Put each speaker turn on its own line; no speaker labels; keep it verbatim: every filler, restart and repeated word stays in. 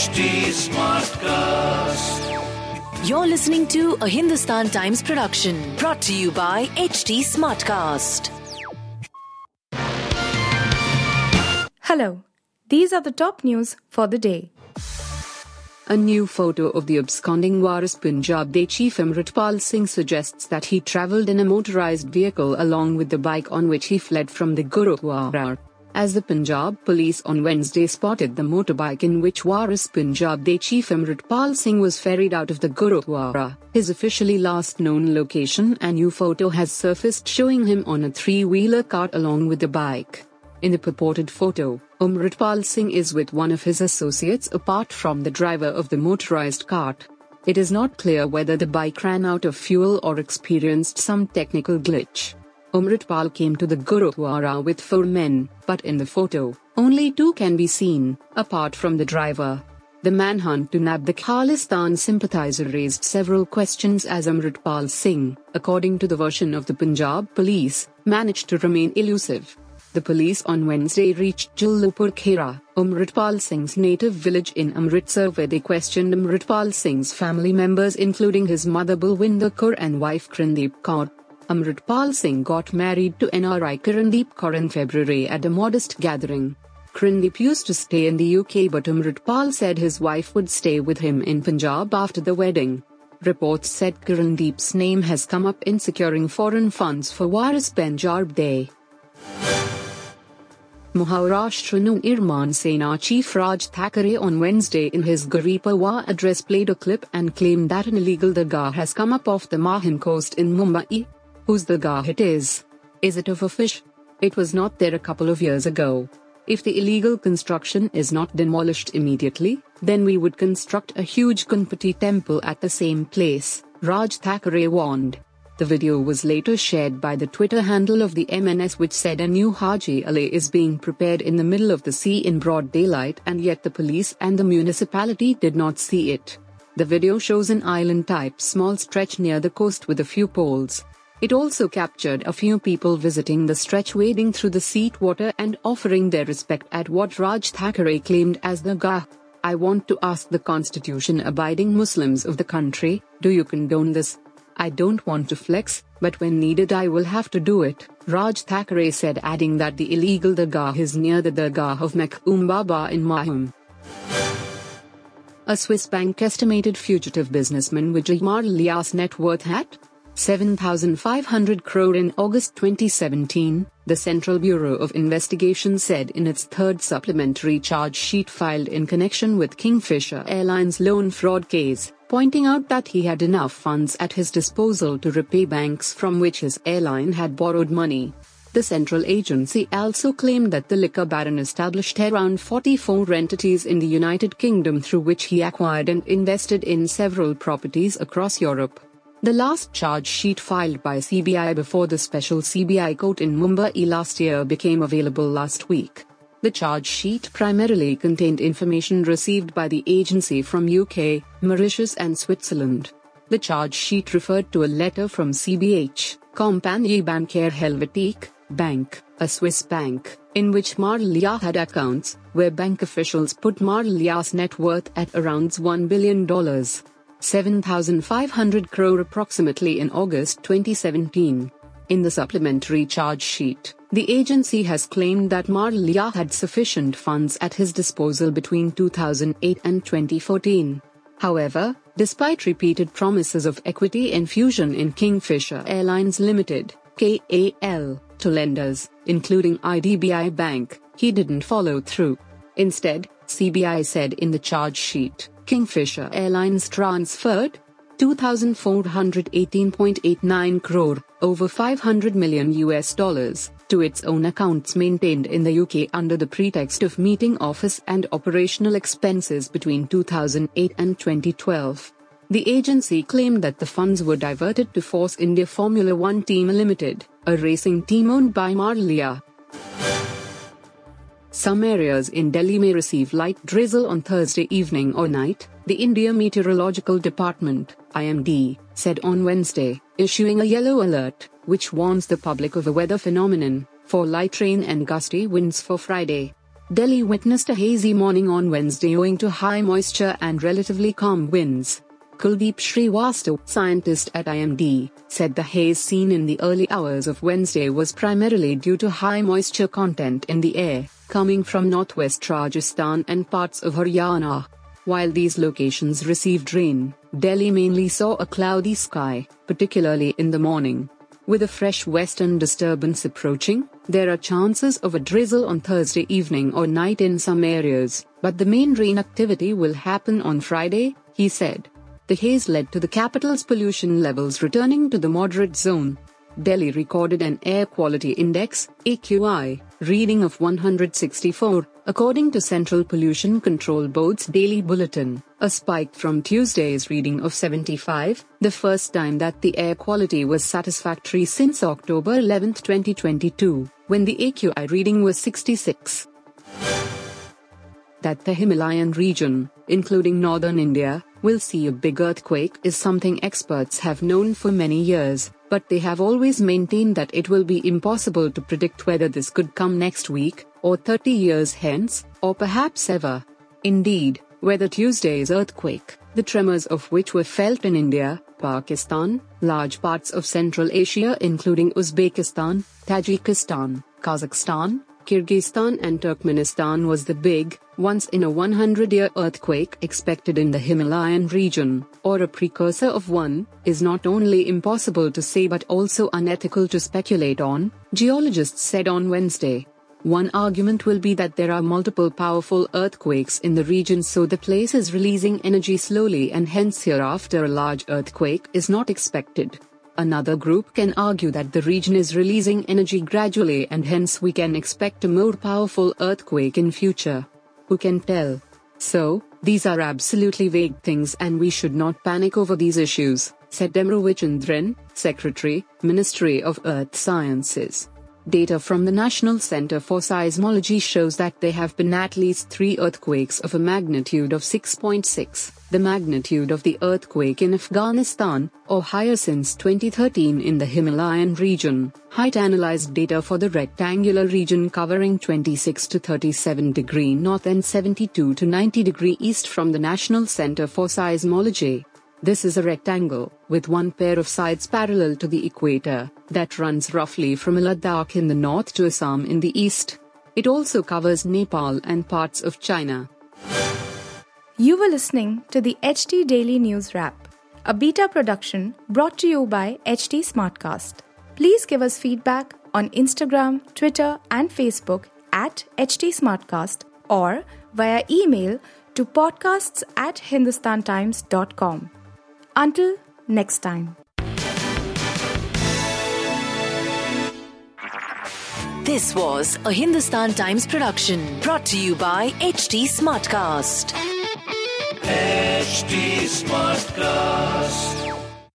H T Smartcast.
You're listening to a Hindustan Times production brought to you by H T Smartcast.
Hello, these are the top news for the day.
A new photo of the absconding Waris Punjab Day chief Amritpal Singh suggests that he travelled in a motorised vehicle along with the bike on which he fled from the Gurudwara. As the Punjab police on Wednesday spotted the motorbike in which Waris Punjab Day chief Amritpal Singh was ferried out of the Gurudwara, his officially last known location, a new photo has surfaced showing him on a three-wheeler cart along with the bike. In the purported photo, Amritpal Singh is with one of his associates apart from the driver of the motorized cart. It is not clear whether the bike ran out of fuel or experienced some technical glitch. Amritpal came to the Gurudwara with four men, but in the photo, only two can be seen, apart from the driver. The manhunt to nab the Khalistan sympathizer raised several questions as Amritpal Singh, according to the version of the Punjab police, managed to remain elusive. The police on Wednesday reached Jallupur Khera, Amritpal Singh's native village in Amritsar, where they questioned Amritpal Singh's family members including his mother Balwinder Kaur and wife Kirandeep Kaur. Amritpal Singh got married to N R I Kirandeep Kaur in February at a modest gathering. Kirandeep used to stay in the U K, but Amritpal said his wife would stay with him in Punjab after the wedding. Reports said Kirandeep's name has come up in securing foreign funds for Waris Punjab Day. Maharashtra Nirman Sena chief Raj Thackeray on Wednesday in his Garib Parwa address played a clip and claimed that an illegal dargah has come up off the Mahim coast in Mumbai. Whose dargah it is? Is it of a fish? It was not there a couple of years ago. If the illegal construction is not demolished immediately, then we would construct a huge Ganpati temple at the same place, Raj Thackeray warned. The video was later shared by the Twitter handle of the M N S, which said a new Haji Ali is being prepared in the middle of the sea in broad daylight, and yet the police and the municipality did not see it. The video shows an island-type small stretch near the coast with a few poles. It also captured a few people visiting the stretch, wading through the sea water and offering their respect at what Raj Thackeray claimed as the dargah. I want to ask the constitution-abiding Muslims of the country, do you condone this? I don't want to flex, but when needed I will have to do it, Raj Thackeray said, adding that the illegal dargah is near the dargah of Makhdoom Baba in Mahim. A Swiss bank estimated fugitive businessman Vijay Mallya's net worth at seven thousand five hundred crore in August twenty seventeen, the Central Bureau of Investigation said in its third supplementary charge sheet filed in connection with Kingfisher Airlines loan fraud case, pointing out that he had enough funds at his disposal to repay banks from which his airline had borrowed money. The central agency also claimed that the liquor baron established around forty-four entities in the United Kingdom through which he acquired and invested in several properties across Europe. The last charge sheet filed by C B I before the special C B I court in Mumbai last year became available last week. The charge sheet primarily contained information received by the agency from U K, Mauritius and Switzerland. The charge sheet referred to a letter from C B H, Compagnie Bancaire Helvétique, Bank, a Swiss bank, in which Mallya had accounts, where bank officials put Mallya's net worth at around one billion dollars, seven thousand five hundred crore approximately, in August twenty seventeen. In the supplementary charge sheet, the agency has claimed that Mallya had sufficient funds at his disposal between two thousand eight and twenty fourteen. However, despite repeated promises of equity infusion in Kingfisher Airlines Limited, K A L, to lenders, including I D B I Bank, he didn't follow through. Instead, C B I said in the charge sheet, Kingfisher Airlines transferred two thousand four hundred eighteen point eight nine crore, over five hundred million U S dollars, to its own accounts maintained in the U K under the pretext of meeting office and operational expenses between two thousand eight and twenty twelve. The agency claimed that the funds were diverted to Force India Formula One Team Limited, a racing team owned by Mallya. Some areas in Delhi may receive light drizzle on Thursday evening or night, the India Meteorological Department, I M D, said on Wednesday, issuing a yellow alert, which warns the public of a weather phenomenon, for light rain and gusty winds for Friday. Delhi witnessed a hazy morning on Wednesday owing to high moisture and relatively calm winds. Kuldeep Srivastav, scientist at I M D, said the haze seen in the early hours of Wednesday was primarily due to high moisture content in the air, coming from northwest Rajasthan and parts of Haryana. While these locations received rain, Delhi mainly saw a cloudy sky, particularly in the morning. With a fresh western disturbance approaching, there are chances of a drizzle on Thursday evening or night in some areas, but the main rain activity will happen on Friday, he said. The haze led to the capital's pollution levels returning to the moderate zone. Delhi recorded an air quality index, A Q I, reading of one hundred sixty-four, according to Central Pollution Control Board's daily bulletin, a spike from Tuesday's reading of seventy-five, the first time that the air quality was satisfactory since October eleventh twenty twenty-two, when the A Q I reading was sixty-six. That the Himalayan region, including northern India, will see a big earthquake is something experts have known for many years, but they have always maintained that it will be impossible to predict whether this could come next week, or thirty years hence, or perhaps ever. Indeed, whether Tuesday's earthquake, the tremors of which were felt in India, Pakistan, large parts of Central Asia including Uzbekistan, Tajikistan, Kazakhstan, Kyrgyzstan and Turkmenistan was the big, once-in-a-one-hundred-year earthquake expected in the Himalayan region, or a precursor of one, is not only impossible to say but also unethical to speculate on, geologists said on Wednesday. One argument will be that there are multiple powerful earthquakes in the region, so the place is releasing energy slowly and hence hereafter a large earthquake is not expected. Another group can argue that the region is releasing energy gradually and hence we can expect a more powerful earthquake in future. Who can tell? So, these are absolutely vague things and we should not panic over these issues, said M. Ravichandran, Secretary, Ministry of Earth Sciences. Data from the National Center for Seismology shows that there have been at least three earthquakes of a magnitude of six point six, the magnitude of the earthquake in Afghanistan, or higher since twenty thirteen in the Himalayan region. Height analyzed data for the rectangular region covering twenty-six to thirty-seven degree north and seventy-two to ninety degree east from the National Center for Seismology. This is a rectangle, with one pair of sides parallel to the equator, that runs roughly from Ladakh in the north to Assam in the east. It also covers Nepal and parts of China.
You were listening to the H T Daily News Wrap, a beta production brought to you by H T Smartcast. Please give us feedback on Instagram, Twitter and Facebook at H T Smartcast or via email to podcasts at hindustantimes dot com. Until next time.
This was a Hindustan Times production brought to you by H T Smartcast.
H T Smartcast.